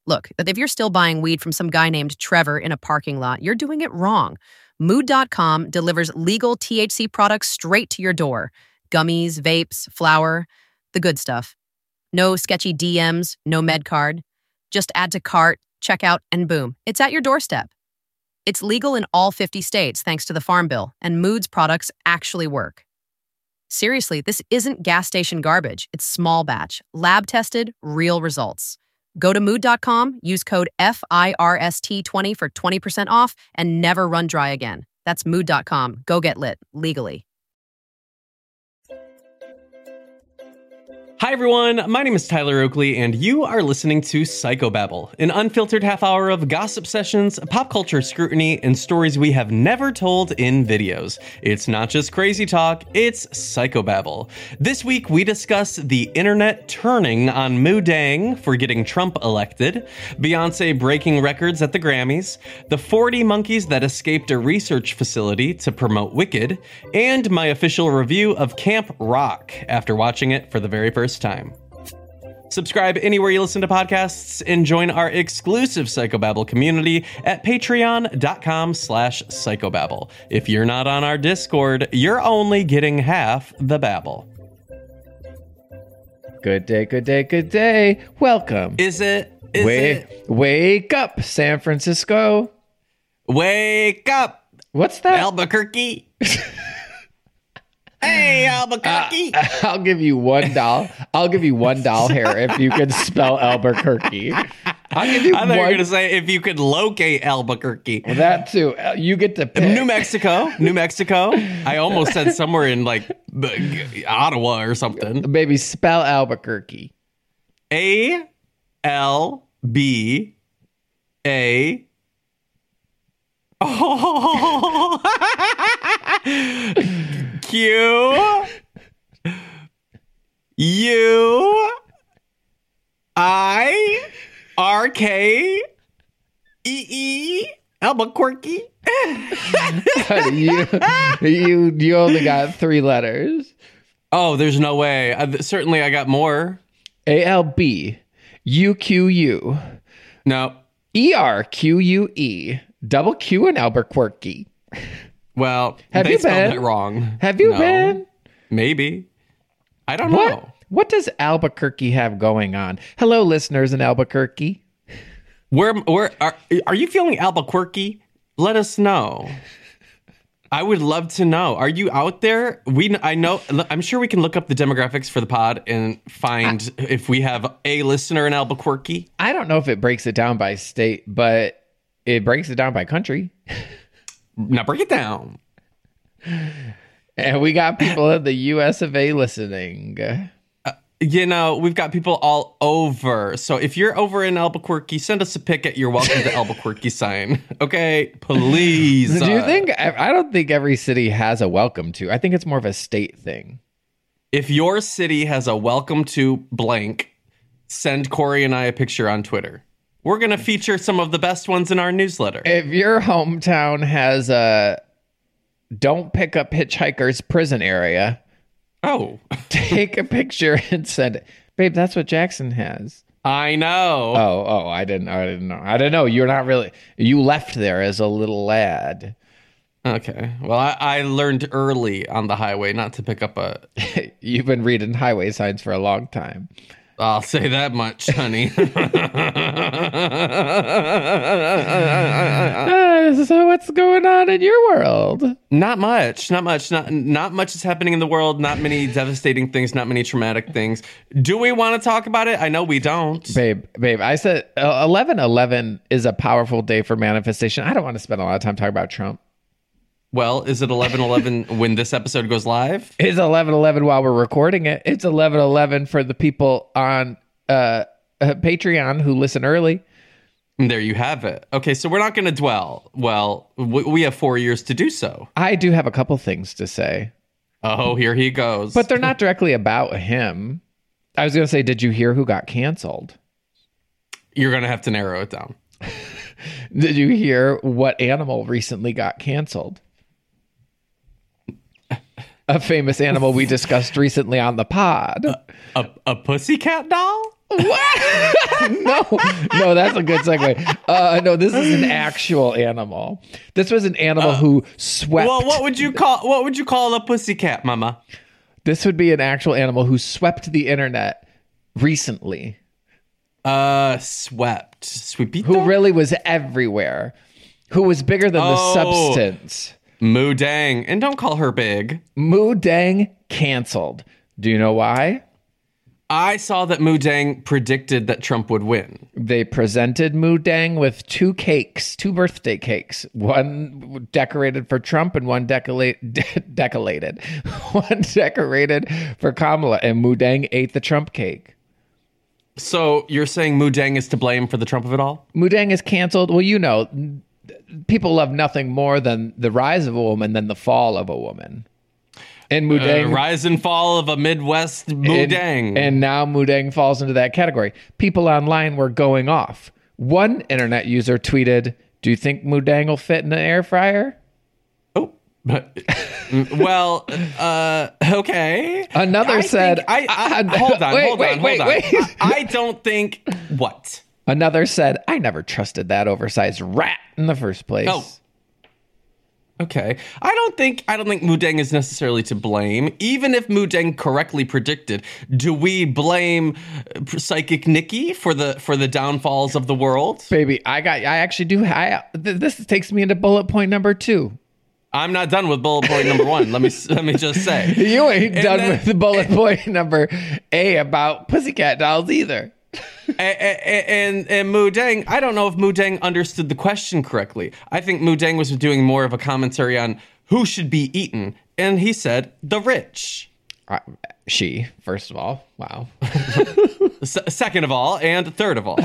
Look, if you're still buying weed from some guy named Trevor in a parking lot, you're doing it wrong. Mood.com delivers legal THC products straight to your door. Gummies, vapes, flour, the good stuff. No sketchy DMs, no med card. Just add to cart, checkout, and boom, it's at your doorstep. It's legal in all 50 states thanks to the Farm Bill, and Mood's products actually work. Seriously, this isn't gas station garbage. It's small batch, lab tested, real results. Go to mood.com, use code FIRST20 for 20% off, and never run dry again. That's mood.com. Go get lit, legally. Hi everyone, my name is Tyler Oakley, and you are listening to Psychobabble, an unfiltered half hour of gossip sessions, pop culture scrutiny, and stories we have never told in videos. It's not just crazy talk, it's Psychobabble. This week we discuss the internet turning on Moodang for getting Trump elected, Beyonce breaking records at the Grammys, the 40 monkeys that escaped a research facility to promote Wicked, and my official review of Camp Rock after watching it for the very first time. Subscribe anywhere you listen to podcasts and join our exclusive Psychobabble community at patreon.com/psychobabble. If you're not on our Discord, you're only getting half the babble. Good day, good day, good day. Welcome. Is it? Wake up, San Francisco. Wake up. What's that? Albuquerque. Hey, Albuquerque. I'll give you $1. I'll give you $1 here if you can spell Albuquerque. I'll give you I thought you were going to say if you could locate Albuquerque. Well, that too. You get to pick. New Mexico. I almost said somewhere in like Ottawa or something. Baby, spell Albuquerque. A-L-B-A. Oh. Q-U-I-R-K-E-E Albuquerque. you only got 3 letters. Oh, there's no way. Certainly I got more. A-L-B-U-Q-U. No. E-R-Q-U-E. Double Q in Albuquerque. Well, have they you spelled been? it wrong. Have you No. been? Maybe. I don't know. What does Albuquerque have going on? Hello, listeners in Albuquerque. Where are you feeling Albuquerque? Let us know. I would love to know. Are you out there? I'm sure we can look up the demographics for the pod and find if we have a listener in Albuquerque. I don't know if it breaks it down by state, but it breaks it down by country. Now break it down. And we got people in the US of A listening. We've got people all over. So if you're over in Albuquerque, send us a pic at your welcome to Albuquerque sign. Okay, please. Do you think? I don't think every city has a welcome to. I think it's more of a state thing. If your city has a welcome to blank, send Corey and I a picture on Twitter. We're going to feature some of the best ones in our newsletter. If your hometown has a don't pick up hitchhikers prison area, take a picture and send it. Babe, that's what Jackson has. I know. Oh, I didn't know. You're not really, you left there as a little lad. Okay. Well, I learned early on the highway not to pick up a... You've been reading highway signs for a long time. I'll say that much, honey. So what's going on in your world? Not much. Not much is happening in the world. Not many devastating things. Not many traumatic things. Do we want to talk about it? I know we don't. Babe, I said 11/11 is a powerful day for manifestation. I don't want to spend a lot of time talking about Trump. Well, is it 11/11 when this episode goes live? It's 11/11 while we're recording it. It's 11/11 for the people on Patreon who listen early. And there you have it. Okay, so we're not going to dwell. Well, we have 4 years to do so. I do have a couple things to say. Oh, here he goes. But they're not directly about him. I was going to say, did you hear who got canceled? You're going to have to narrow it down. Did you hear what animal recently got canceled? A famous animal we discussed recently on the pod. A pussycat doll? What? No, that's a good segue. No, this is an actual animal. This was an animal who swept. Well, what would you call a pussycat, Mama? This would be an actual animal who swept the internet recently. Sweepito? Who really was everywhere. Who was bigger than the substance. Moo Dang. And don't call her big. Moo Dang canceled. Do you know why? I saw that Moo Dang predicted that Trump would win. They presented Moo Dang with two birthday cakes. One decorated for Trump and one decorated for Kamala. And Moo Dang ate the Trump cake. So you're saying Moo Dang is to blame for the Trump of it all? Moo Dang is canceled. Well, you know, people love nothing more than the rise of a woman than the fall of a woman. And Moo Dang, rise and fall of a Midwest Moo Dang. And now Moo Dang falls into that category. People online were going off. One internet user tweeted, "Do you think Moo Dang will fit in an air fryer?" Oh, well, okay. Another said, hold on. I don't think what? Another said, "I never trusted that oversized rat in the first place." Oh. Okay. I don't think Moo Dang is necessarily to blame. Even if Moo Dang correctly predicted, do we blame Psychic Nikki for the downfalls of the world? Baby, this takes me into bullet point number 2. I'm not done with bullet point number 1. Let me just say. You ain't done with the bullet point number A about pussycat dolls either. And Moo Dang, I don't know if Moo Dang understood the question correctly. I think Moo Dang was doing more of a commentary on who should be eaten, and he said the rich. She, first of all, wow. Second of all, and third of all.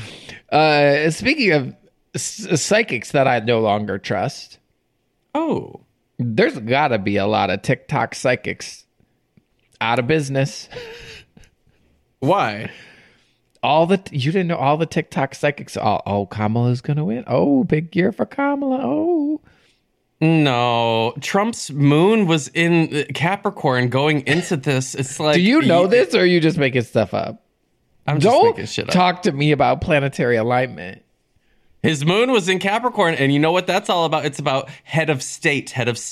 Speaking of psychics that I no longer trust. Oh, there's got to be a lot of TikTok psychics out of business. Why? You didn't know all the TikTok psychics. Oh, Kamala's gonna win. Oh, big year for Kamala. Oh, no, Trump's moon was in Capricorn going into this. It's like, do you know this, or are you just making stuff up? I'm just making shit up. Talk to me about planetary alignment. His moon was in Capricorn, and you know what that's all about? It's about head of state.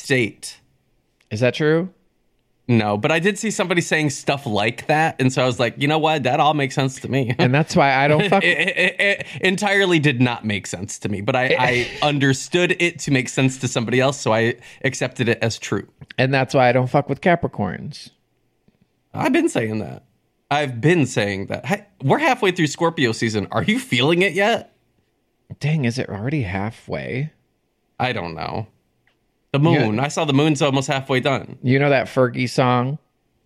Is that true? No, but I did see somebody saying stuff like that, and so I was like, you know what? That all makes sense to me. And that's why I don't fuck. It entirely did not make sense to me, but I understood it to make sense to somebody else, so I accepted it as true. And that's why I don't fuck with Capricorns. I've been saying that. Hey, we're halfway through Scorpio season. Are you feeling it yet? Dang, is it already halfway? I don't know. The moon. I saw the moon's almost halfway done. You know that Fergie song?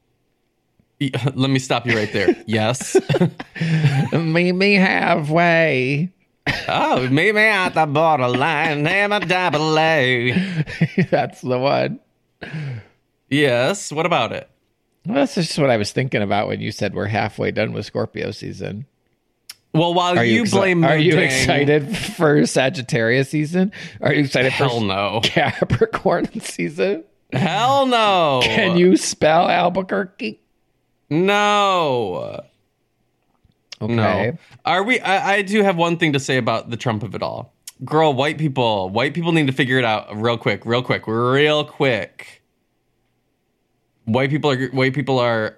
Let me stop you right there. Yes. Meet me halfway. Oh, meet me at the borderline. Double A. That's the one. Yes. What about it? Well, that's just what I was thinking about when you said we're halfway done with Scorpio season. Well, while you blame Are you excited for Sagittarius season? Are you excited for Capricorn season? Hell no. Can you spell Albuquerque? No. Okay. No. Are we? I do have one thing to say about the Trump of it all. Girl, white people need to figure it out real quick. White people are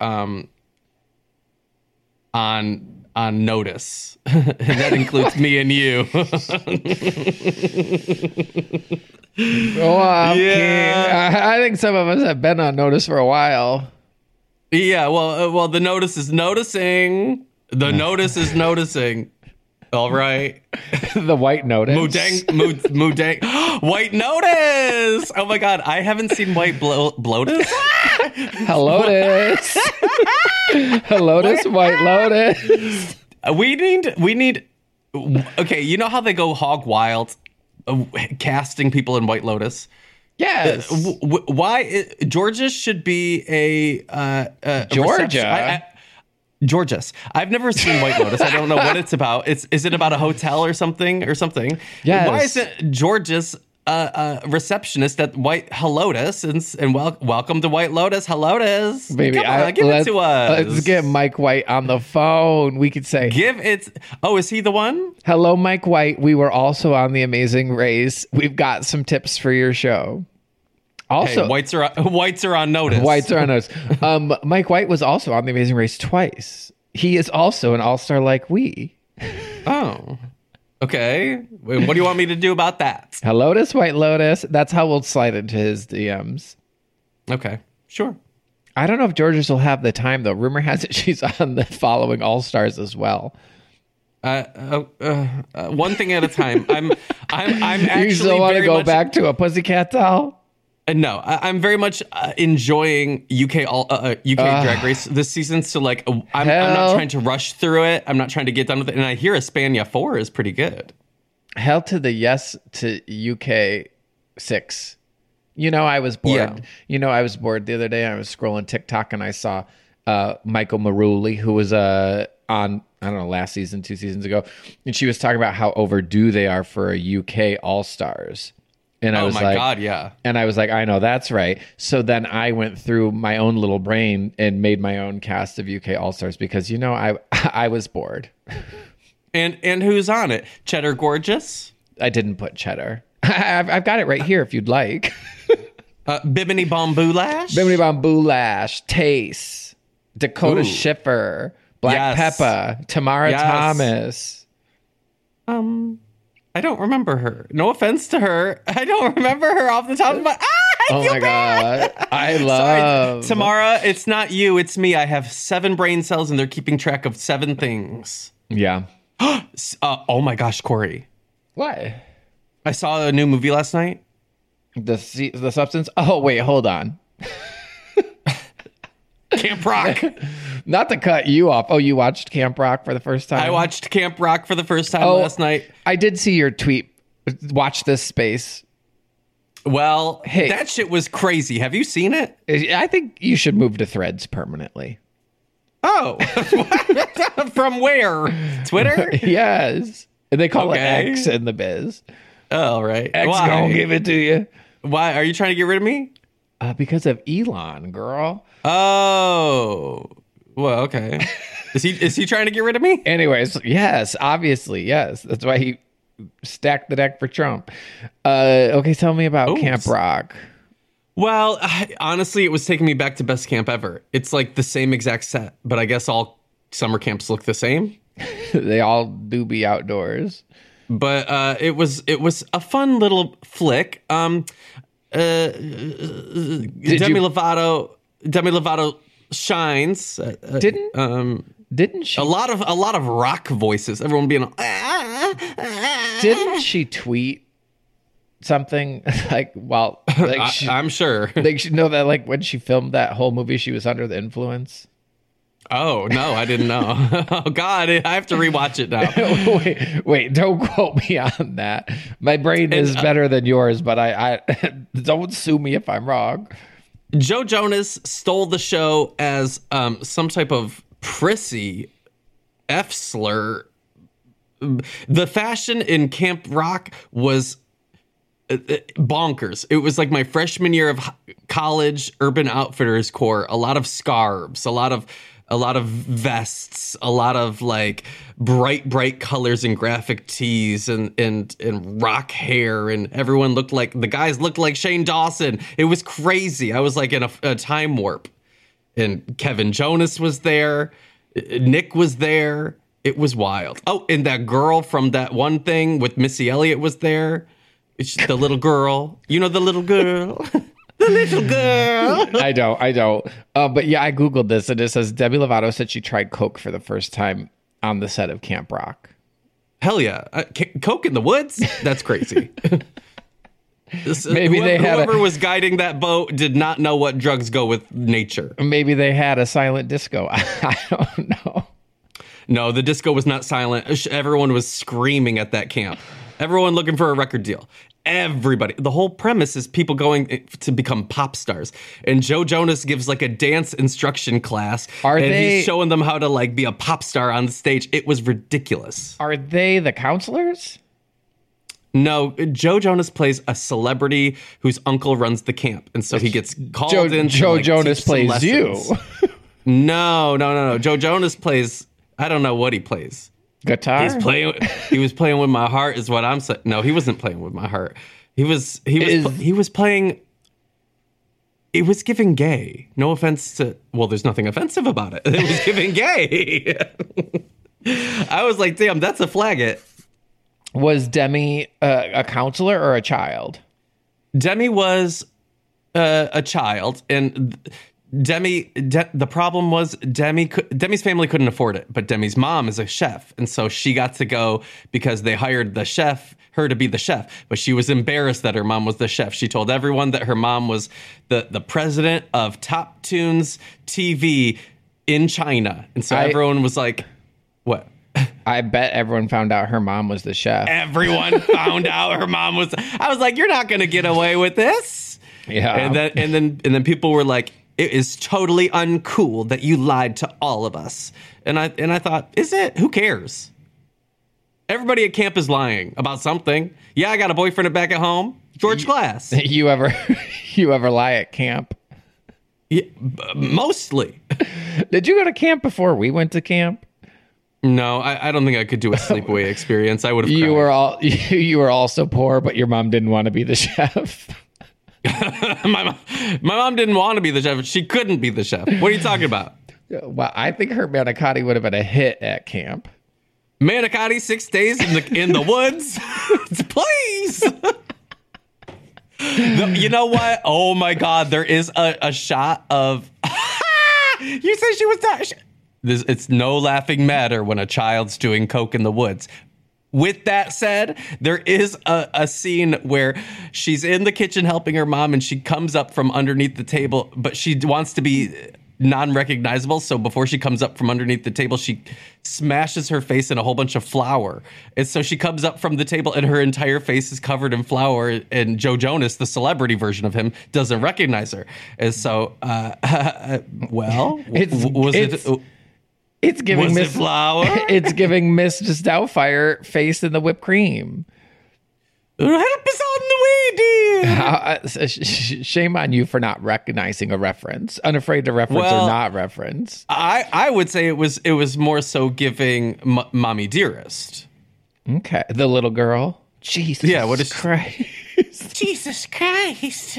on notice. And that includes me and you. I think some of us have been on notice for a while. Yeah, well, the notice is noticing. The notice is noticing. All right. The white notice. Moo Dang. White notice. Oh my God, I haven't seen White Bloatus. Hellotus. Hellotus, White Lotus. We need. Okay, you know how they go hog wild, casting people in White Lotus. Yes. Why Georgia should be a Georgia? Georgia's. I've never seen White Lotus. I don't know what it's about. Is it about a hotel or something? Yes. Why isn't Georgia's receptionist at White Helotus, and welcome to White Lotus. Helotus, baby, give it to us. Let's get Mike White on the phone. We could say, is he the one? Hello, Mike White. We were also on The Amazing Race. We've got some tips for your show. Also, hey, whites are on notice. Whites are on notice. Mike White was also on The Amazing Race twice. He is also an all-star like we. Oh, okay. What do you want me to do about that? Helotus, White Lotus. That's how we'll slide into his DMs. Okay, sure. I don't know if Georges will have the time, though. Rumor has it she's on the following all-stars as well. One thing at a time. I'm actually. You still want to go back to a pussycat doll? No, I'm very much enjoying UK Drag Race this season. So like, I'm not trying to rush through it. I'm not trying to get done with it. And I hear Espana 4 is pretty good. Hell to the yes to UK 6. I was bored. Yeah. I was bored the other day. I was scrolling TikTok and I saw Michael Maruli, who was on, I don't know, last season, 2 seasons ago. And she was talking about how overdue they are for a UK All-Stars. And I was like, God, yeah. And I was like, I know, that's right. So then I went through my own little brain and made my own cast of UK All-Stars because, I was bored. And who's on it? Cheddar Gorgeous? I didn't put Cheddar. I've got it right here if you'd like. Bimini Bamboo Lash? Bimini Bamboo Lash, Tace, Dakota Schiffer, Black Peppa, Tamara Thomas. I don't remember her. No offense to her. I don't remember her off the top of my... Oh my God. I love... Sorry, Tamara, it's not you, it's me. I have 7 brain cells and they're keeping track of 7 things. Yeah. Oh my gosh, Corey. What? I saw a new movie last night. The Substance? Oh, wait, hold on. Camp Rock. Not to cut you off. Oh, you watched Camp Rock for the first time? I watched Camp Rock for the first time last night. I did see your tweet. Watch this space. Well, hey, that shit was crazy. Have you seen it? I think you should move to Threads permanently. Oh. From where? Twitter? Yes. And they call it X in the biz. Oh, right. X gonna give it to you. Why? Are you trying to get rid of me? Because of Elon, girl. Oh. Well, okay. Is he trying to get rid of me? Anyways, yes, obviously, yes. That's why he stacked the deck for Trump. Okay, tell me about Camp Rock. Well, honestly, it was taking me back to best camp ever. It's like the same exact set, but I guess all summer camps look the same. They all do be outdoors. But it was a fun little flick. Demi Lovato shines. Didn't she? A lot of rock voices. Everyone being. Didn't she tweet something like? Well, like I'm sure. They should know that, like when she filmed that whole movie, she was under the influence. Oh, no, I didn't know. Oh, God, I have to rewatch it now. wait, don't quote me on that. My brain is better than yours, but I don't sue me if I'm wrong. Joe Jonas stole the show as some type of prissy F-slur. The fashion in Camp Rock was bonkers. It was like my freshman year of college Urban Outfitters core. A lot of scarves, a lot of vests, a lot of like bright colors and graphic tees and rock hair, and everyone looked like the guys looked like Shane Dawson. It was crazy. I was like in a time warp. And Kevin Jonas was there. Nick was there. It was wild. Oh, and that girl from that one thing with Missy Elliott was there. It's the little girl. You know the little girl. The little girl. I don't. But yeah, I Googled this and it says Demi Lovato said she tried Coke for the first time on the set of Camp Rock. Hell yeah. Coke in the woods? That's crazy. Maybe whoever was guiding that boat did not know what drugs go with nature. Maybe they had a silent disco. I don't know. No, the disco was not silent. Everyone was screaming at that camp. Everyone looking for a record deal. Everybody. The whole premise is people going to become pop stars. And Joe Jonas gives like a dance instruction class. He's showing them how to like be a pop star on the stage. It was ridiculous. Are they the counselors? No, Joe Jonas plays a celebrity whose uncle runs the camp, and so he gets called in. Joe Jonas plays you. No. Joe Jonas plays. I don't know what he plays. Guitar. He was playing with my heart, is what I'm saying. No, he wasn't playing with my heart. He was playing. It was giving gay. No offense to. Well, there's nothing offensive about it. It was giving gay. I was like, damn, that's a flag-it. Was Demi a counselor or a child? Demi was a child, and the problem was Demi's family couldn't afford it, but Demi's mom is a chef, and so she got to go because they hired her to be the chef, but she was embarrassed that her mom was the chef. She told everyone that her mom was the president of Top Tunes TV in China, and so everyone was like, what? I bet everyone found out her mom was the chef. Everyone found out her mom was. I was like, you're not going to get away with this. Yeah. And then people were like, it is totally uncool that you lied to all of us. And I thought, is it? Who cares? Everybody at camp is lying about something. Yeah, I got a boyfriend back at home. George Glass. You ever lie at camp? Yeah, mostly. Did you go to camp before we went to camp? No, I don't think I could do a sleepaway experience. I would have. You were all so poor, but your mom didn't want to be the chef. my mom didn't want to be the chef. She couldn't be the chef. What are you talking about? Well, I think her manicotti would have been a hit at camp. Manicotti 6 days in the woods, please. You know what? Oh my God, there is a shot of. You said she was not. It's no laughing matter when a child's doing coke in the woods. With that said, there is a scene where she's in the kitchen helping her mom and she comes up from underneath the table, but she wants to be non-recognizable. So before she comes up from underneath the table, she smashes her face in a whole bunch of flour. And so she comes up from the table and her entire face is covered in flour. And Joe Jonas, the celebrity version of him, doesn't recognize her. And so, It's giving Miss Flower. It's giving Miss Doubtfire face in the whipped cream. Help us on the way, dear. Shame on you for not recognizing a reference. Unafraid to reference or not reference. I would say it was more so giving Mommy Dearest. Okay, the little girl. Jesus. Yeah. What is Christ? Jesus Christ.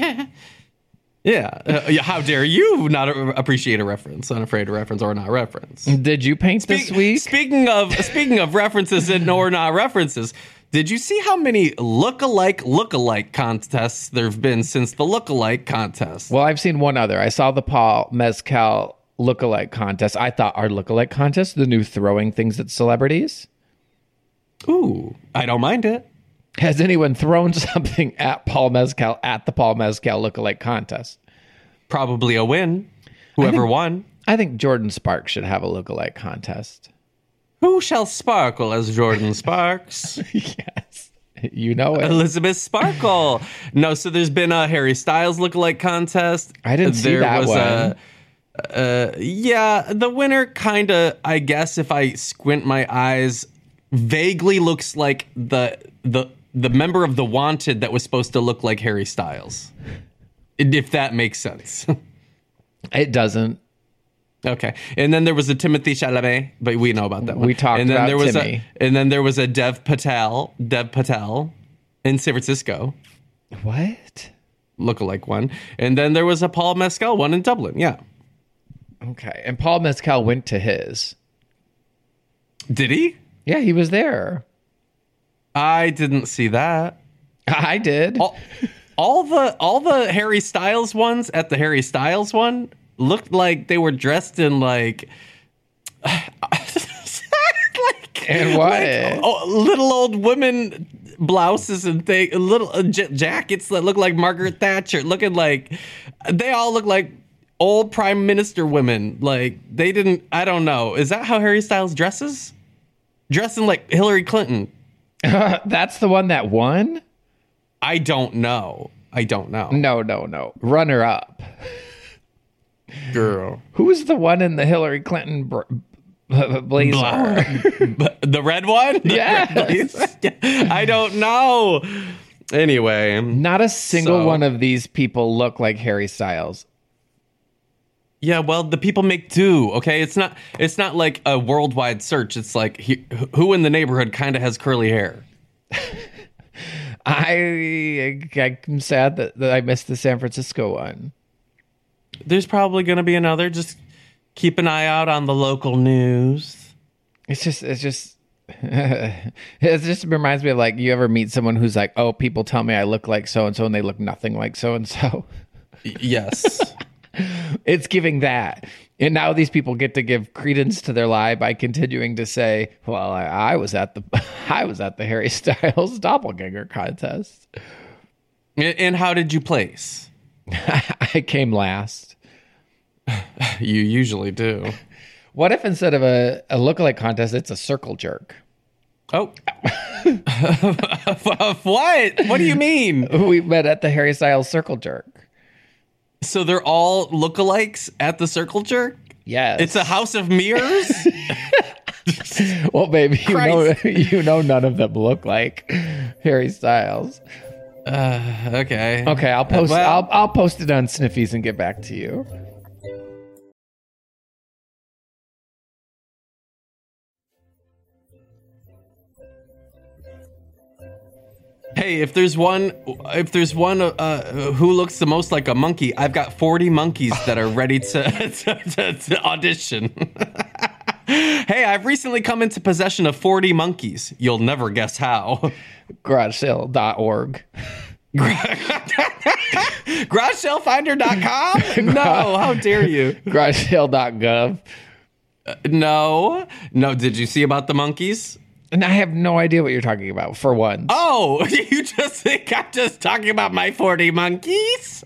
Yeah. How dare you not appreciate a reference, unafraid to reference or not reference? Did you paint this week? Speaking of references and or not references, did you see how many look-alike contests there have been since the look-alike contest? Well, I've seen one other. I saw the Paul Mescal look-alike contest. I thought our look-alike contest, the new throwing things at celebrities. Ooh, I don't mind it. Has anyone thrown something at Paul Mescal at the Paul Mescal lookalike contest? Probably a win. Whoever won. I think Jordan Sparks should have a lookalike contest. Who shall sparkle as Jordan Sparks? Yes. You know it. Elizabeth Sparkle. No, so there's been a Harry Styles lookalike contest. I didn't see that one. Yeah, the winner kind of, I guess if I squint my eyes, vaguely looks like the member of The Wanted that was supposed to look like Harry Styles. If that makes sense. It doesn't. Okay. And then there was a Timothy Chalamet, but we know about that one. We talked and then about there was Timmy. And then there was a Dev Patel in San Francisco. What? Lookalike one. And then there was a Paul Mescal one in Dublin. Yeah. Okay. And Paul Mescal went to his. Did he? Yeah, he was there. I didn't see that. I did. All the Harry Styles ones at the Harry Styles one looked like they were dressed in like and what? Little old women blouses and little jackets that look like Margaret Thatcher, looking like they all look like old prime minister women. Like they didn't. I don't know. Is that how Harry Styles dresses? Dressing like Hillary Clinton. That's the one that won? I don't know. No. Runner up. Girl. Who's the one in the Hillary Clinton Blazer. The red one? Yes. I don't know. Anyway. Not a single one of these people look like Harry Styles. Yeah, well, the people make do, okay? It's not like a worldwide search. It's like, who in the neighborhood kind of has curly hair? I'm sad that I missed the San Francisco one. There's probably going to be another. Just keep an eye out on the local news. It just reminds me of, like, you ever meet someone who's like, oh, people tell me I look like so-and-so and they look nothing like so-and-so. Yes. It's giving that. And now these people get to give credence to their lie by continuing to say, well, I was at the Harry Styles doppelganger contest. And how did you place? I came last. You usually do. What if instead of a lookalike contest, it's a circle jerk? Oh. What? What do you mean? We met at the Harry Styles circle jerk. So they're all lookalikes at the circle jerk? Yes. It's a house of mirrors? Well, baby, you know none of them look like Harry Styles. Okay. Okay, I'll post I'll post it on Sniffies and get back to you. Hey, if there's one who looks the most like a monkey, I've got 40 monkeys that are ready to audition. Hey, I've recently come into possession of 40 monkeys. You'll never guess how. GarageSale.org. GarageSaleFinder.com? No, how dare you? GarageSale.gov. No. Did you see about the monkeys? And I have no idea what you're talking about, for one. Oh, you just think I'm just talking about my 40 monkeys?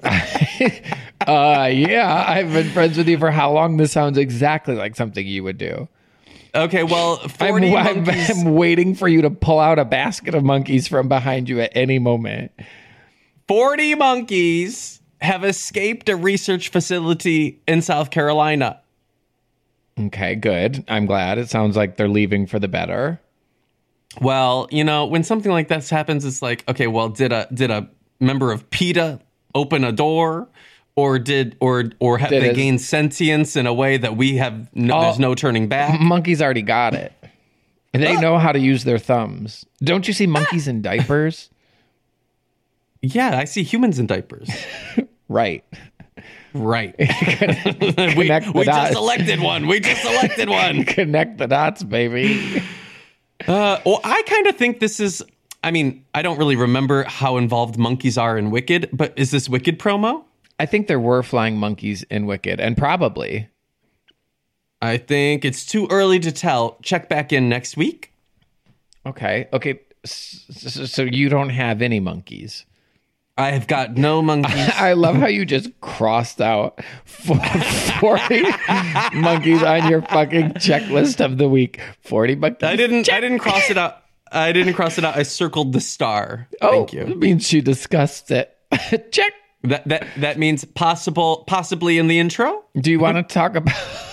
Yeah, I've been friends with you for how long? This sounds exactly like something you would do. Okay, well, 40 monkeys. I'm waiting for you to pull out a basket of monkeys from behind you at any moment. 40 monkeys have escaped a research facility in South Carolina. Okay, good. I'm glad. It sounds like they're leaving for the better. Well, when something like this happens, it's like, okay, well, did a member of PETA open a door, or have they gained sentience in a way that we have? There's no turning back. Monkeys already got it. They know how to use their thumbs. Don't you see monkeys in diapers? Yeah, I see humans in diapers. Right. We just selected one. Connect the dots, baby. Well, I kind of think this is, I don't really remember how involved monkeys are in Wicked, but is this Wicked promo? I think there were flying monkeys in Wicked, and probably. I think it's too early to tell. Check back in next week. Okay. So you don't have any monkeys? I have got no monkeys. I love how you just crossed out 40 monkeys on your fucking checklist of the week. 40 monkeys. I didn't cross it out. I circled the star. Thank you. It means she discussed it. Check. That means possibly in the intro. Do you want to talk about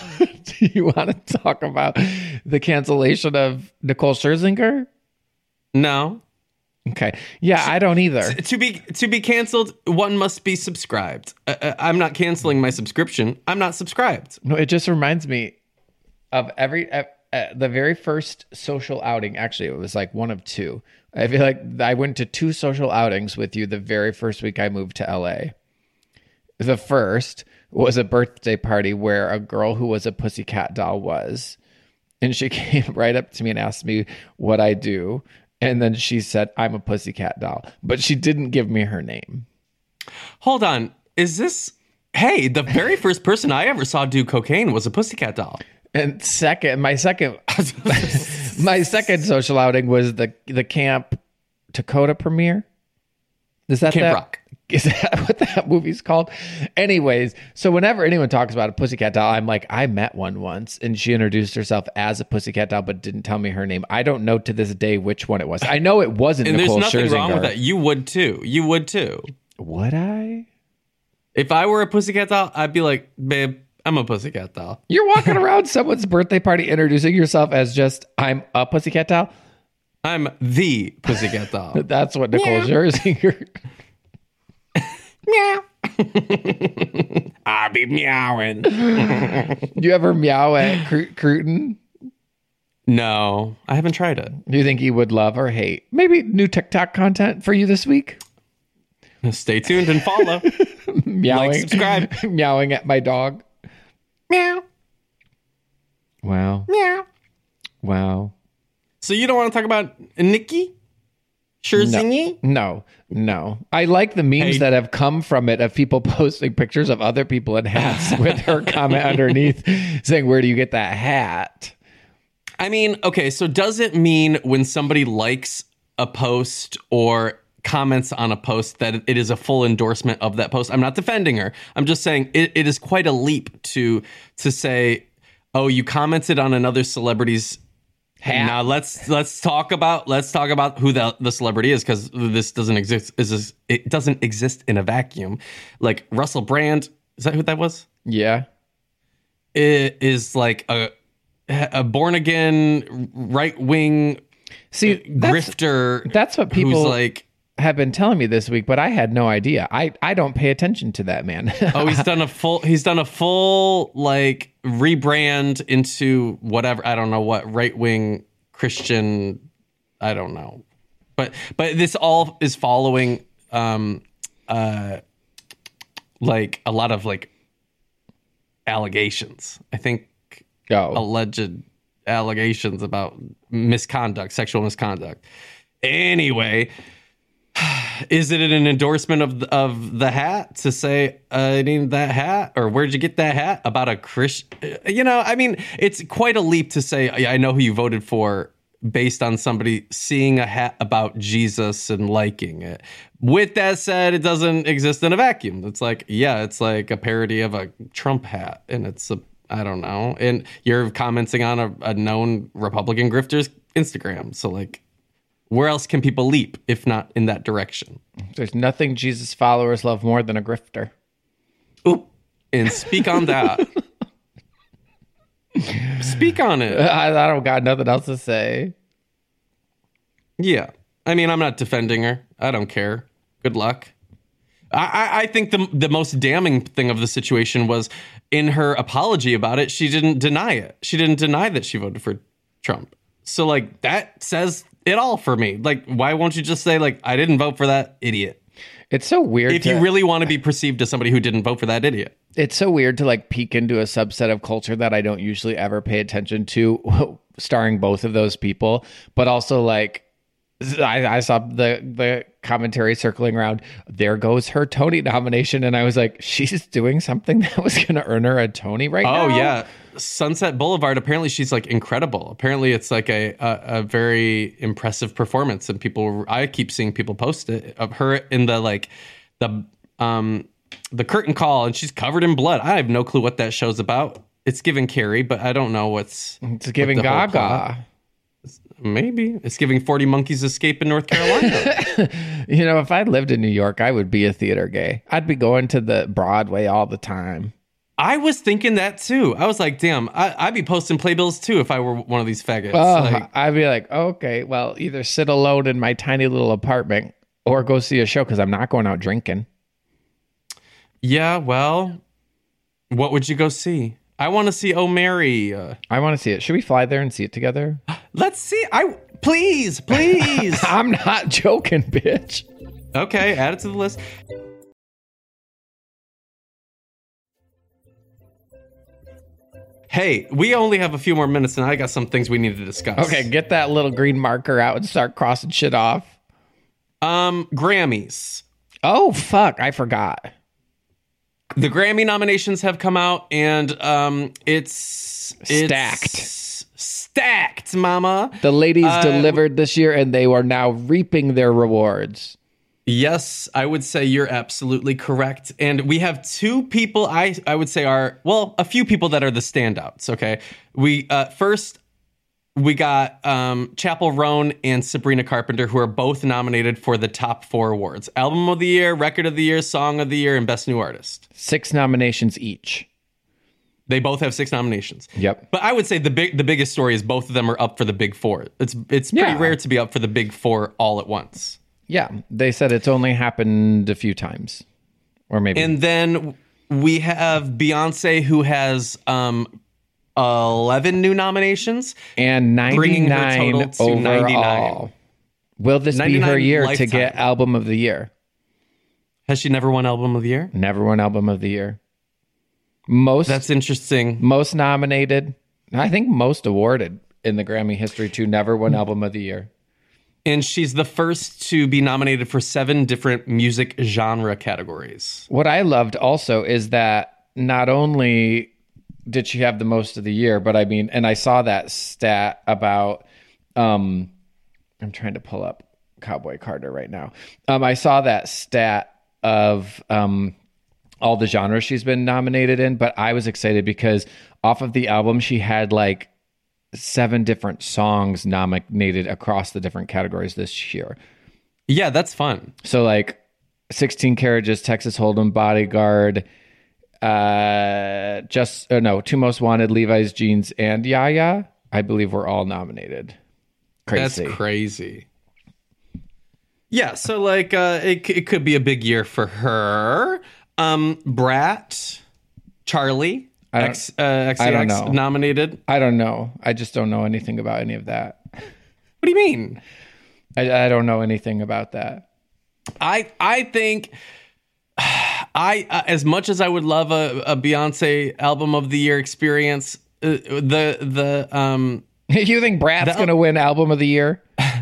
the cancellation of Nicole Scherzinger? No. Okay. Yeah, I don't either. To be canceled, one must be subscribed. I'm not canceling my subscription. I'm not subscribed. No, it just reminds me of the very first social outing. Actually, it was like one of two. I feel like I went to two social outings with you the very first week I moved to LA. The first was a birthday party where a girl who was a pussycat doll was. And she came right up to me and asked me what I do. And then she said, I'm a pussycat doll. But she didn't give me her name. Hold on. Is this... Hey, the very first person I ever saw do cocaine was a pussycat doll. And my second social outing was the Camp Dakota premiere. Is that Camp Rock? Is that what that movie's called? Anyways, so whenever anyone talks about a pussycat doll, I'm like, I met one once, and she introduced herself as a pussycat doll, but didn't tell me her name. I don't know to this day which one it was. I know it wasn't Nicole Scherzinger. And there's nothing wrong with that. You would too. Would I? If I were a pussycat doll, I'd be like, babe, I'm a pussycat doll. You're walking around someone's birthday party introducing yourself as just, I'm a pussycat doll? I'm the pussycat doll. That's what Nicole Scherzinger. Meow. I'll be meowing. You ever meow at Cruton? No, I haven't tried it. Do you think he would love or hate? Maybe new TikTok content for you this week? Stay tuned and follow. Meowing, like, subscribe. Meowing at my dog. Meow. Wow. Meow. Wow. So you don't want to talk about Nikki Scherzinger? No. I like the memes that have come from it of people posting pictures of other people in hats with her comment underneath saying, where do you get that hat? I mean, okay, so does it mean when somebody likes a post or comments on a post that it is a full endorsement of that post? I'm not defending her. I'm just saying it is quite a leap to say, oh, you commented on another celebrity's hat. Now let's talk about who the celebrity is, because this doesn't exist. It doesn't exist in a vacuum. Like Russell Brand, is that who that was? Yeah, it is like a born again right wing grifter. That's what people who's like have been telling me this week, but I had no idea. I don't pay attention to that man. Oh, he's done a full like rebrand into whatever, I don't know what, right wing Christian, I don't know. But this all is following like a lot of like allegations. I think alleged allegations about misconduct, sexual misconduct. Anyway, is it an endorsement of the hat to say, I need that hat? Or where'd you get that hat? About a Christian? You know, I mean, it's quite a leap to say, I know who you voted for based on somebody seeing a hat about Jesus and liking it. With that said, it doesn't exist in a vacuum. It's like, yeah, it's like a parody of a Trump hat. And it's I don't know. And you're commenting on a known Republican grifter's Instagram. So like, where else can people leap if not in that direction? There's nothing Jesus followers love more than a grifter. Oop. And speak on that. Speak on it. I don't got nothing else to say. Yeah. I mean, I'm not defending her. I don't care. Good luck. I think the most damning thing of the situation was in her apology about it, she didn't deny it. She didn't deny that she voted for Trump. So, like, that says it all for me. Like, why won't you just say, like, I didn't vote for that idiot? It's so weird. If you really want to be perceived as somebody who didn't vote for that idiot. It's so weird to, like, peek into a subset of culture that I don't usually ever pay attention to, starring both of those people. But also, like, I saw the commentary circling around, there goes her Tony nomination. And I was like, she's doing something that was going to earn her a Tony now? Oh, yeah. Sunset Boulevard, apparently she's like incredible. Apparently it's like a very impressive performance. And I keep seeing people post it of her in the curtain call, and she's covered in blood. I have no clue what that show's about. It's giving Carrie, but I don't know it's giving Gaga. Maybe it's giving 40 Monkeys Escape in North Carolina. You know, if I lived in New York, I would be a theater gay. I'd be going to the Broadway all the time. I was thinking that too. I was like, damn, I'd be posting playbills too if I were one of these faggots. I'd be like, okay, well, either sit alone in my tiny little apartment or go see a show, because I'm not going out drinking. Yeah, well, what would you go see? I want to see Oh Mary. I want to see it. Should we fly there and see it together? Let's see. Please. I'm not joking, bitch. Okay, add it to the list. Hey, we only have a few more minutes, and I got some things we need to discuss. Okay, get that little green marker out and start crossing shit off. Grammys. Oh, fuck. I forgot. The Grammy nominations have come out, and it's stacked, mama. The ladies delivered this year, and they are now reaping their rewards. Yes, I would say you're absolutely correct. And we have two people I would say are, well, a few people that are the standouts, okay? We first, we got Chappell Roan and Sabrina Carpenter, who are both nominated for the top 4 awards. Album of the Year, Record of the Year, Song of the Year, and Best New Artist. 6 nominations each. They both have 6 nominations. Yep. But I would say the biggest story is both of them are up for the big 4. It's pretty rare to be up for the big 4 all at once. Yeah, they said it's only happened a few times, or maybe. And then we have Beyonce, who has 11 new nominations and 99 bringing her total to overall. 99. Will this be her year lifetime. to get Album of the Year? Has she never won Album of the Year? Never won Album of the Year. That's interesting. Most nominated, I think most awarded in the Grammy history too. Never won Album of the Year. And she's the first to be nominated for 7 different music genre categories. What I loved also is that not only did she have the most of the year, but I mean, and I saw that stat about, I'm trying to pull up Cowboy Carter right now. I saw that stat of all the genres she's been nominated in, but I was excited because off of the album, she had like 7 different songs nominated across the different categories this year. Yeah, that's fun. So like 16 Carriages, Texas Hold'em, Bodyguard, Two Most Wanted, Levi's Jeans, and Yaya, I believe were all nominated. Crazy. That's crazy. Yeah, so like it could be a big year for her. Brat, Charlie, XCX nominated. I don't know. I just don't know anything about any of that. What do you mean? I don't know anything about that. I think as much as I would love a Beyonce Album of the Year experience, You think Brat's going to win Album of the Year?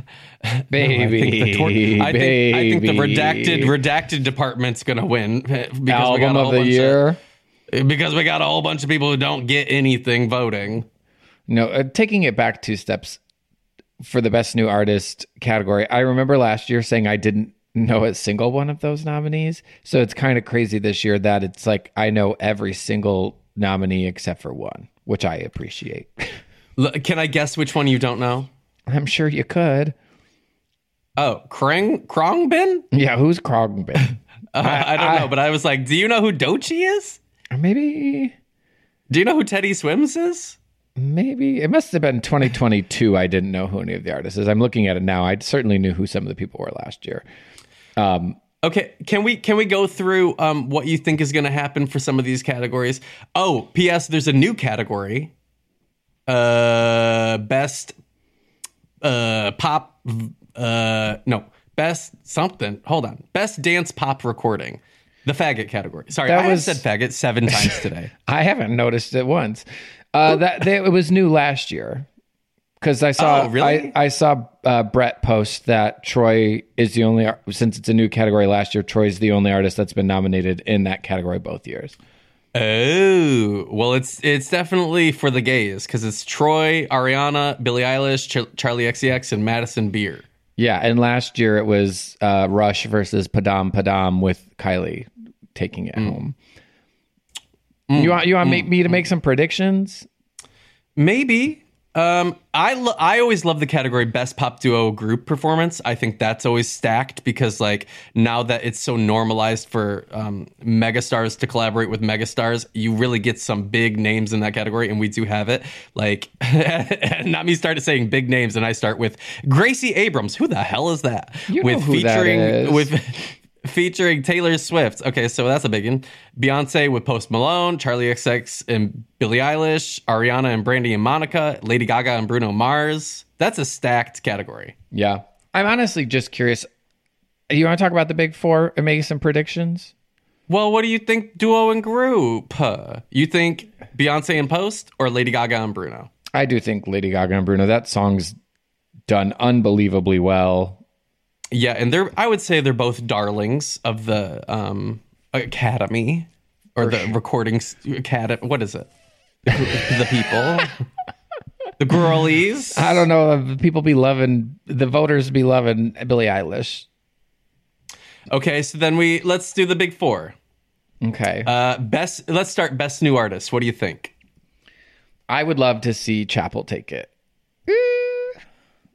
Baby, I think the redacted department's going to win because Album of the Year. Because we got a whole bunch of people who don't get anything voting. No, taking it back 2 steps for the Best New Artist category. I remember last year saying I didn't know a single one of those nominees. So it's kind of crazy this year that it's like I know every single nominee except for one, which I appreciate. Can I guess which one you don't know? I'm sure you could. Oh, Khruangbin? Yeah, who's Khruangbin? I don't know, but I was like, do you know who Doechii is? Maybe. Do you know who Teddy Swims is? Maybe. It must have been 2022. I didn't know who any of the artists is. I'm looking at it now. I certainly knew who some of the people were last year. Okay, can we go through what you think is going to happen for some of these categories? Oh, P.S. There's a new category. Best pop. Best something. Hold on. Best dance pop recording. The faggot category. Sorry, I said faggot 7 times today. I haven't noticed it once. It was new last year because I saw. Oh, really? I saw Brett post that Troy is the only, since it's a new category last year, Troy's the only artist that's been nominated in that category both years. Oh, well, it's definitely for the gays because it's Troy, Ariana, Billie Eilish, Charlie XCX, and Madison Beer. Yeah, and last year it was Rush versus Padam Padam with Kylie taking it home. You want me to make some predictions? Maybe. I always love the category Best Pop Duo Group Performance. I think that's always stacked because like now that it's so normalized for megastars to collaborate with megastars, you really get some big names in that category, and we do have it. Like, not me started saying big names, and I start with Gracie Abrams. Who the hell is that? You know who that is. Featuring Taylor Swift. Okay, so that's a big one. Beyonce with Post Malone, Charlie XX and Billie Eilish, Ariana and Brandy and Monica, Lady Gaga and Bruno Mars. That's a stacked category. Yeah. I'm honestly just curious. You want to talk about the big 4 and make some predictions? Well, what do you think duo and group? You think Beyonce and Post or Lady Gaga and Bruno? I do think Lady Gaga and Bruno. That song's done unbelievably well. Yeah, and I would say they're both darlings of the Academy or the Recordings Academy. What is it? The people, the girlies. I don't know. The people be loving, the voters be loving Billie Eilish. Okay, so then let's do the big 4. Okay. Let's start best new artist. What do you think? I would love to see Chapel take it.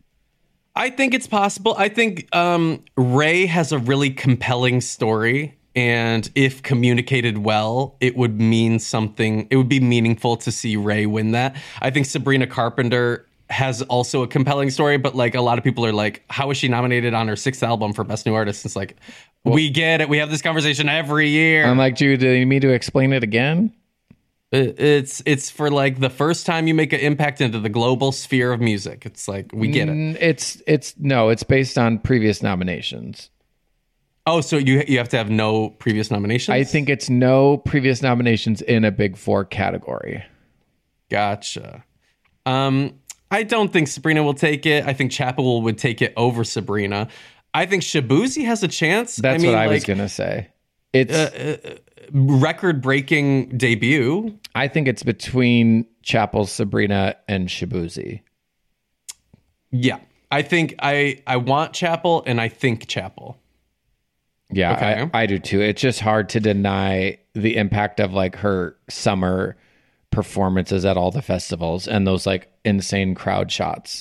I think it's possible. I think Ray has a really compelling story, And if communicated well, it would mean something. It would be meaningful to see Ray win that. I think Sabrina Carpenter has also a compelling story, but like a lot of people are like, how is she nominated on her 6th album for Best New Artist? It's like, we get it. We have this conversation every year. I'm like, do you need me to explain it again? It's for like the first time you make an impact into the global sphere of music. It's like, we get it. It's based on previous nominations. Oh, so you have to have no previous nominations? I think it's no previous nominations in a Big Four category. Gotcha. I don't think Sabrina will take it. I think Chapel would take it over Sabrina. I think Shaboozey has a chance. That's what I was going to say. It's record-breaking debut. I think it's between Chapel, Sabrina, and Shaboozey. Yeah. I think I want Chapel, and I think Chapel. Yeah, okay. I do too. It's just hard to deny the impact of like her summer performances at all the festivals and those like insane crowd shots.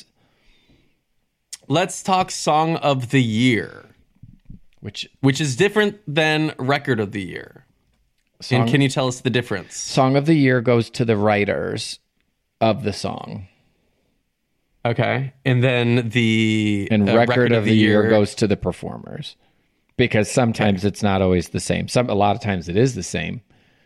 Let's talk Song of the Year, which is different than Record of the Year. And can you tell us the difference? Song of the Year goes to the writers of the song. Okay. And then the Record of the Year goes to the performers. Because sometimes it's not always the same. A lot of times it is the same,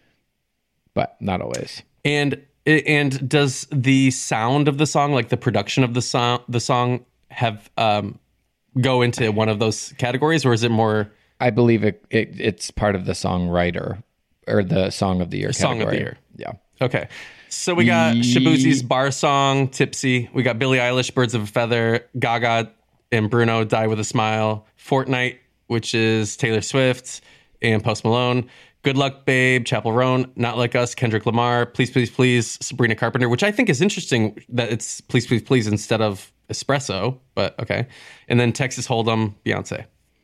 but not always. And does the sound of the song, like the production of the song, have go into one of those categories, or is it more? I believe it's part of the songwriter or the Song of the Year category. Song of the Year. Yeah. Okay. So we got Shaboozey's Bar Song, Tipsy. We got Billie Eilish, Birds of a Feather. Gaga and Bruno, Die with a Smile. Fortnite, which is Taylor Swift and Post Malone. Good Luck, Babe, Chapel Roan, Not Like Us, Kendrick Lamar, Please, Please, Please, Sabrina Carpenter, which I think is interesting that it's Please, Please, Please instead of Espresso, but okay. And then Texas Hold'em, Beyonce.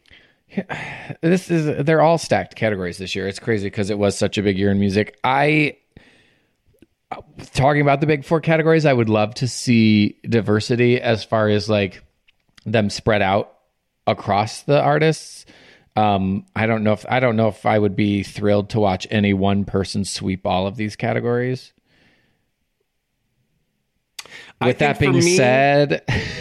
They're all stacked categories this year. It's crazy because it was such a big year in music. Talking about the Big Four categories, I would love to see diversity as far as like them spread out across the artists. I don't know if I would be thrilled to watch any one person sweep all of these categories. With that being said,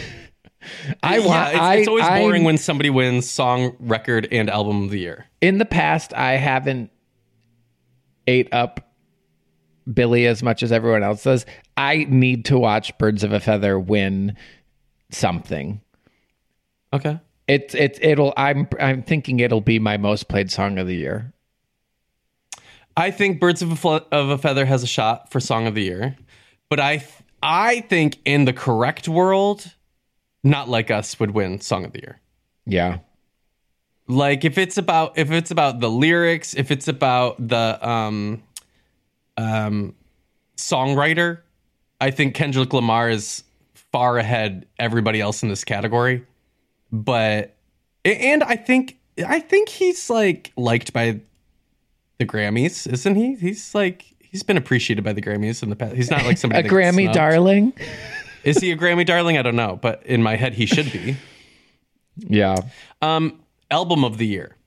it's always boring when somebody wins song, record, and album of the year. In the past, I haven't ate up Billie as much as everyone else does. I need to watch Birds of a Feather win something. Okay. I'm thinking it'll be my most played song of the year. I think Birds of a Feather has a shot for song of the year, but I think in the correct world, Not Like Us would win song of the year. Yeah. Like if it's about the lyrics, if it's about the songwriter, I think Kendrick Lamar is far ahead everybody else in this category. But I think he's like liked by the Grammys, isn't he? He's been appreciated by the Grammys in the past. He's not like somebody a Grammy darling. Is he a Grammy darling? I don't know, but in my head he should be. Yeah. Album of the year.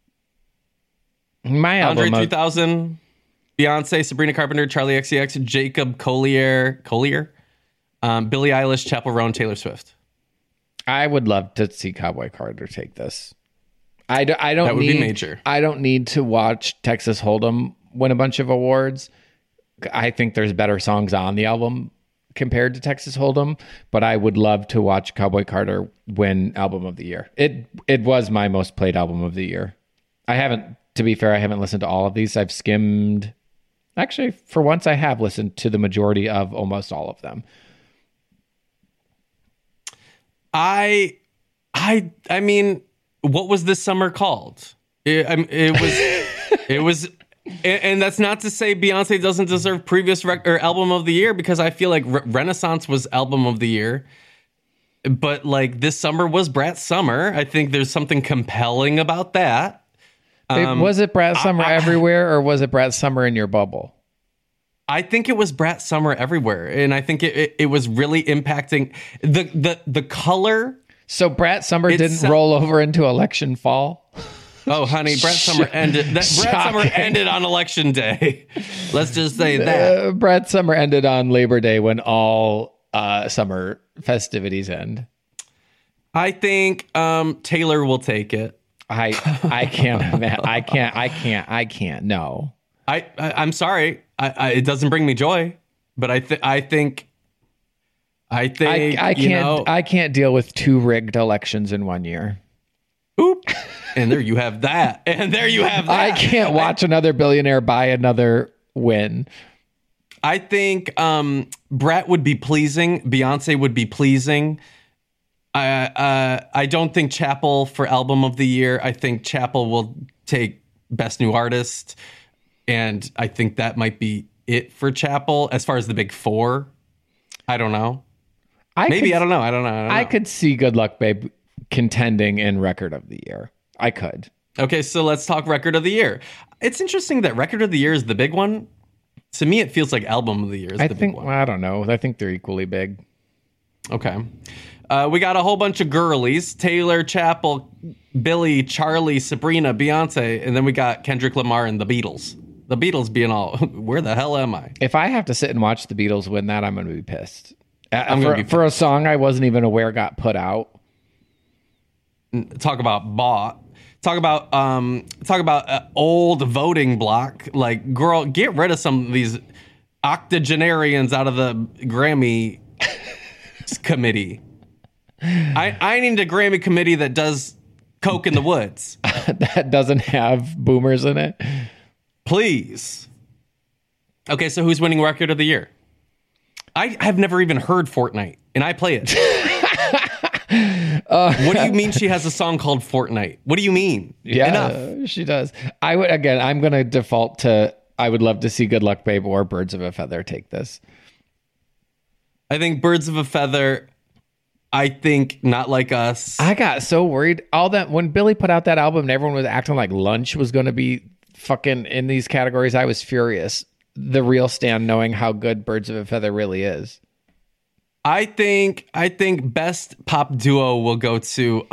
My album. Andre 3000, Beyonce, Sabrina Carpenter, Charlie XCX, Jacob Collier, Billie Eilish, Chapel Roan, Taylor Swift. I would love to see Cowboy Carter take this. I don't. That would be major. I don't need to watch Texas Hold'em win a bunch of awards. I think there's better songs on the album compared to Texas Hold'em, but I would love to watch Cowboy Carter win album of the year. It was my most played album of the year. To be fair, I haven't listened to all of these. I've skimmed. Actually, for once, I have listened to the majority of almost all of them. I mean, what was this summer called? It was, and that's not to say Beyonce doesn't deserve previous album of the year, because I feel like Renaissance was album of the year, but like this summer was Brat's summer. I think there's something compelling about that. Was it Brat Summer everywhere, or was it Brat Summer in your bubble? I think it was Brat Summer everywhere, and I think it was really impacting the color. So Brat Summer didn't roll over into election fall? Oh, honey, Brett Summer ended on election day. Let's just say that. Brett Summer ended on Labor Day when all summer festivities end. I think Taylor will take it. I can't. I can't. No. I'm sorry. It doesn't bring me joy, but I think I can't. I can't deal with 2 rigged elections in 1 year. Oop. And there you have that. I can't watch another billionaire buy another win. I think Brett would be pleasing. Beyonce would be pleasing. I don't think Chappell for album of the year. I think Chappell will take best new artist. And I think that might be it for Chappell as far as the big 4. I don't know. I don't know. I don't know. I could see Good Luck Babe contending in record of the year. I could. Okay, so let's talk record of the year. It's interesting that record of the year is the big one. To me, it feels like album of the year is the big one. Well, I don't know. I think they're equally big. Okay. We got a whole bunch of girlies. Taylor, Chappell, Billie, Charlie, Sabrina, Beyonce, and then we got Kendrick Lamar and the Beatles. The Beatles being all, where the hell am I? If I have to sit and watch the Beatles win that, I'm going to be pissed. For a song I wasn't even aware got put out. Talk about bought. Talk about old voting block. Like, girl, get rid of some of these octogenarians out of the Grammy committee. I need a Grammy committee that does coke in the woods. That doesn't have boomers in it. Please. Okay, so who's winning record of the year? I have never even heard Fortnite, and I play it. What do you mean she has a song called Fortnite? What do you mean? Yeah, Enough. She does. I'm going to default to I would love to see Good Luck Babe or Birds of a Feather take this. I think Birds of a Feather, I think Not Like Us. I got so worried. All that when Billie put out that album and everyone was acting like Lunch was going to be fucking in these categories, I was furious. The real Stan knowing how good Birds of a Feather really is. I think best pop duo will go to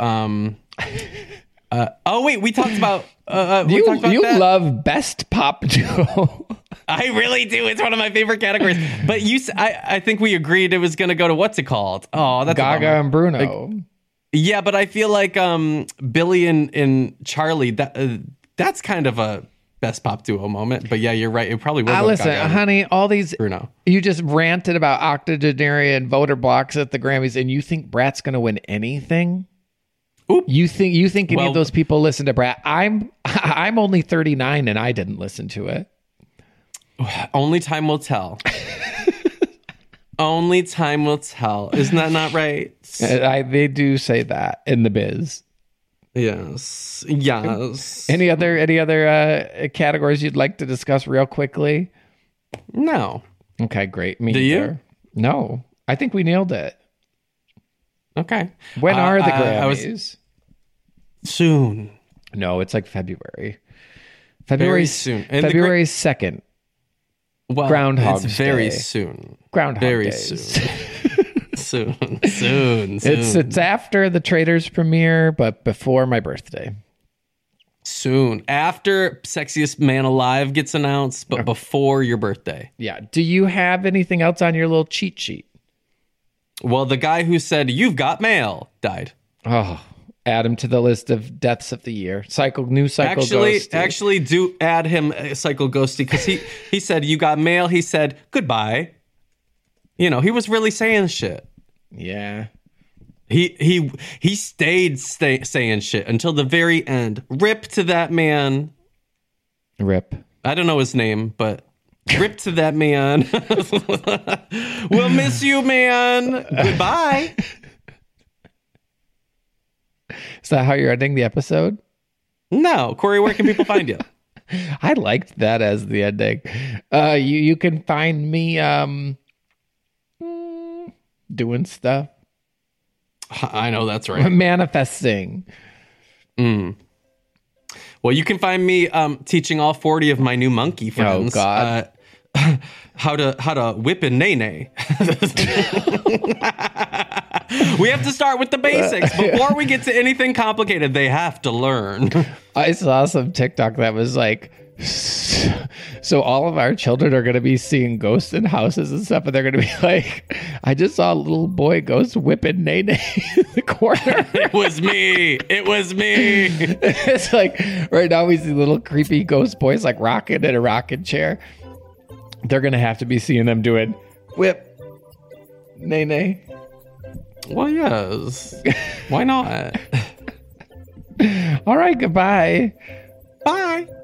oh wait, we talked about you love best pop duo. I really do. It's one of my favorite categories. But I think we agreed it was going to go to what's it called? Oh, that's Gaga and Bruno. Like, yeah, but I feel like Billie and Charlie that's kind of a best pop duo moment. But yeah, you're right. It probably will. Listen, honey, all these Bruno. You just ranted about octogenarian voter blocks at the Grammys, and you think Brat's going to win anything? Oop. You think any of those people listen to Brat? I'm only 39 and I didn't listen to it. Only time will tell. Only time will tell. Isn't that not right? They do say that in the biz. Yes. Any other categories you'd like to discuss real quickly? No. Okay, great. Me do either. You? No. I think we nailed it. Okay. When are the Grammys? Soon. No, it's like February. Very soon. February 2nd. Well, Groundhog it's very Day. Soon. Groundhog very Days. Soon. soon. It's after the Traitors premiere, but before my birthday. Soon. After Sexiest Man Alive gets announced, but before your birthday. Yeah. Do you have anything else on your little cheat sheet? Well, the guy who said, "You've got mail," died. Oh, add him to the list of deaths of the year. Psycho Ghosty. Actually, do add him, Psycho Ghosty, because he said, "You got mail." He said, "Goodbye." You know, he was really saying shit. Yeah. He stayed saying shit until the very end. Rip to that man. Rip. I don't know his name, but rip to that man. We'll miss you, man. Goodbye. Is that how you're ending the episode? No. Corey, where can people find you? I liked that as the ending. You can find me doing stuff. I know that's right. Manifesting. Well, you can find me teaching all 40 of my new monkey friends. Oh, God. How to whip a nay-nay. We have to start with the basics. Before we get to anything complicated, they have to learn. I saw some TikTok that was like, so all of our children are going to be seeing ghosts in houses and stuff, and they're going to be like, I just saw a little boy ghost whipping Nene in the corner. It was me. It's like, right now we see little creepy ghost boys like rocking in a rocking chair. They're going to have to be seeing them doing whip Nene. Well, yes. Why not? All right, goodbye. Bye.